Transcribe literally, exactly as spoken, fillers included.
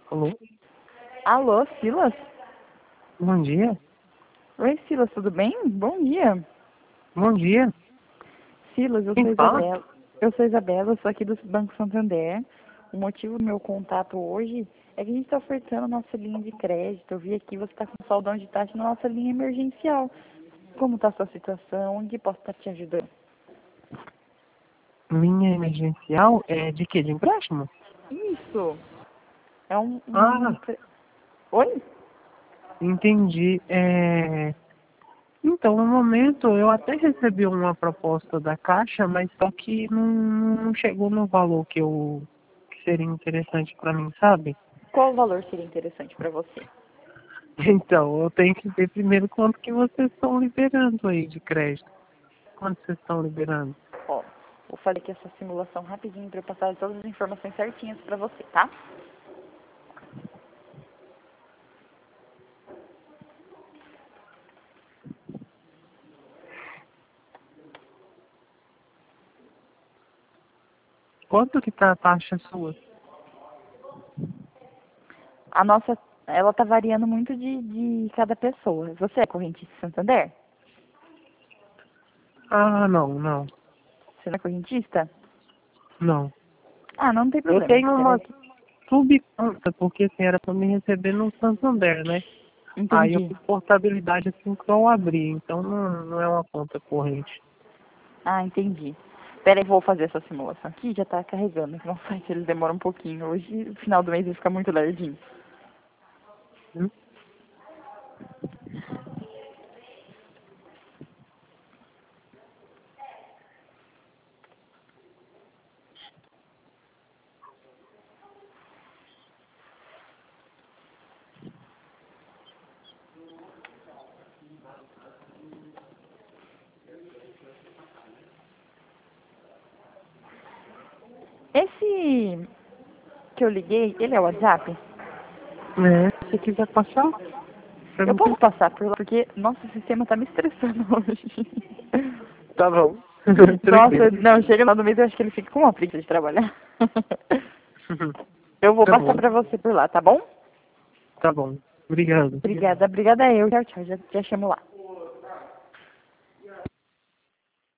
Alô? Alô, Silas? Bom dia. Oi, Silas, tudo bem? Bom dia. Bom dia. Silas, eu Quem sou fala? Isabela. Eu sou Isabela, eu sou aqui do Banco Santander. O motivo do meu contato hoje é que a gente está ofertando a nossa linha de crédito. Eu vi aqui você está com saudão de taxa na nossa linha emergencial. Como está a sua situação? Onde posso estar te ajudando? Linha emergencial é de quê? De empréstimo? Isso. É um... um... Ah, empre- Oi? entendi. É... Então, no momento, eu até recebi uma proposta da Caixa, mas só que não, não chegou no valor que, eu, que seria interessante para mim, sabe? Qual valor seria interessante para você? Então, eu tenho que ver primeiro quanto que vocês estão liberando aí de crédito. Quanto vocês estão liberando? Ó, vou fazer aqui essa simulação rapidinho para eu passar todas as informações certinhas para você, tá? Quanto que tá a taxa sua? A nossa, ela tá variando muito de, de cada pessoa. Você é correntista Santander? Ah, não, não, Você não é correntista? não. Ah, não tem Eu problema. tenho uma Peraí. subconta, porque assim, era para me receber no Santander, né? Aí eu Entendi. fiz portabilidade assim que eu abri, então não, não é uma conta corrente. Ah, entendi. Peraí, vou fazer essa simulação aqui, já tá carregando. Não sei se eles demoram um pouquinho. Hoje, no final do mês, ele fica muito lerdinho. Hum? Esse que eu liguei, ele é o WhatsApp? É, se você quiser passar, Eu posso pergunta. passar por lá, porque nosso sistema tá me estressando hoje. Tá bom. Nossa, Tranquilo. não, chega lá no mês, eu acho que ele fica com uma preguiça de trabalhar. Eu vou Tá passar bom, pra você por lá, tá bom? tá bom. Obrigado. Obrigada, obrigada eu. Tchau, tchau, já, já chamo lá.